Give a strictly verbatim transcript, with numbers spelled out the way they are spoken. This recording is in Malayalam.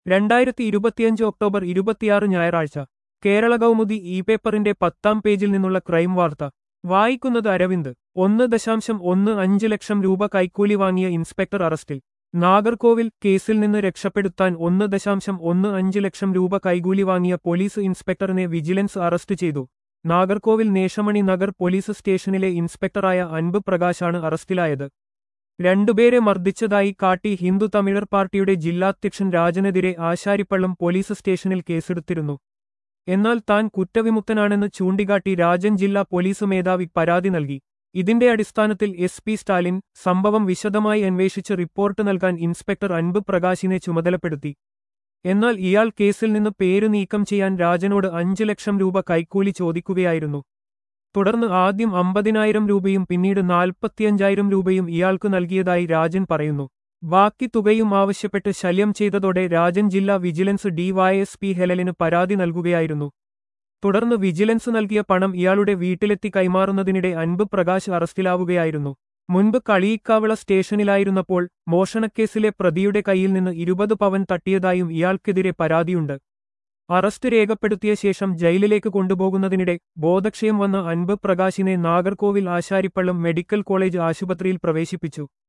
രണ്ടായിരത്തി ഇരുപത്തിയഞ്ച് ഒക്ടോബർ ഇരുപത്തിയാറ് ഞായറാഴ്ച കേരള കൗമുദി ഇ പേപ്പറിന്റെ പത്താം പേജിൽ നിന്നുള്ള ക്രൈം വാർത്ത വായിക്കുന്നത് അരവിന്ദ് ഒന്ന് ദശാംശം ഒന്ന് അഞ്ച് ലക്ഷം രൂപ കൈക്കൂലി വാങ്ങിയ ഇൻസ്പെക്ടർ അറസ്റ്റിൽ നാഗർകോവിൽ കേസിൽ നിന്ന് രക്ഷപ്പെടുത്താൻ ഒന്ന് ദശാംശം ഒന്ന് അഞ്ച് ലക്ഷം രൂപ കൈക്കൂലി വാങ്ങിയ പോലീസ് ഇൻസ്പെക്ടറിനെ വിജിലൻസ് അറസ്റ്റ് ചെയ്തു. നാഗർകോവിൽ നേശമണി നഗർ പോലീസ് സ്റ്റേഷനിലെ ഇൻസ്പെക്ടറായ അൻപ് പ്രകാശാണ് അറസ്റ്റിലായത്. രണ്ടുപേരെ മർദ്ദിച്ചതായി കാട്ടി ഹിന്ദു തമിഴർ പാർട്ടിയുടെ ജില്ലാധ്യക്ഷൻ രാജനെതിരെ ആശാരിപ്പള്ളം പോലീസ് സ്റ്റേഷനിൽ കേസെടുത്തിരുന്നു. എന്നാൽ താൻ കുറ്റവിമുക്തനാണെന്ന് ചൂണ്ടിക്കാട്ടി രാജൻ ജില്ലാ പോലീസ് മേധാവി പരാതി നൽകി. ഇതിന്റെ അടിസ്ഥാനത്തിൽ എസ് പി സ്റ്റാലിൻ സംഭവം വിശദമായി അന്വേഷിച്ച് റിപ്പോർട്ട് നൽകാൻ ഇൻസ്പെക്ടർ അൻപ് പ്രകാശിനെ ചുമതലപ്പെടുത്തി. എന്നാൽ ഇയാൾ കേസിൽ നിന്ന് പേര് നീക്കം ചെയ്യാൻ രാജനോട് അഞ്ച് ലക്ഷം രൂപ കൈക്കൂലി ചോദിക്കുകയായിരുന്നു. തുടർന്ന് ആദ്യം അമ്പതിനായിരം രൂപയും പിന്നീട് നാൽപ്പത്തിയഞ്ചായിരം രൂപയും ഇയാൾക്ക് നൽകിയതായി രാജൻ പറയുന്നു. ബാക്കി തുകയും ആവശ്യപ്പെട്ട് ശല്യം ചെയ്തതോടെ രാജൻ ജില്ലാ വിജിലൻസ് ഡിവൈഎസ്പി ഹെലലിന് പരാതി നൽകുകയായിരുന്നു. തുടർന്ന് വിജിലൻസ് നൽകിയ പണം ഇയാളുടെ വീട്ടിലെത്തി കൈമാറുന്നതിനിടെ അൻപ് പ്രകാശ് അറസ്റ്റിലാവുകയായിരുന്നു. മുൻപ് കളിയിക്കാവിള സ്റ്റേഷനിലായിരുന്നപ്പോൾ മോഷണക്കേസിലെ പ്രതിയുടെ കയ്യിൽ നിന്ന് ഇരുപത് പവൻ തട്ടിയതായും ഇയാൾക്കെതിരെ പരാതിയുണ്ട്. അറസ്റ്റ് രേഖപ്പെടുത്തിയ ശേഷം ജയിലിലേക്ക് കൊണ്ടുപോകുന്നതിനിടെ ബോധക്ഷയം വന്ന അൻപ് പ്രകാശിനെ നാഗർകോവിൽ ആശാരിപ്പള്ളം മെഡിക്കൽ കോളേജ് ആശുപത്രിയിൽ പ്രവേശിപ്പിച്ചു.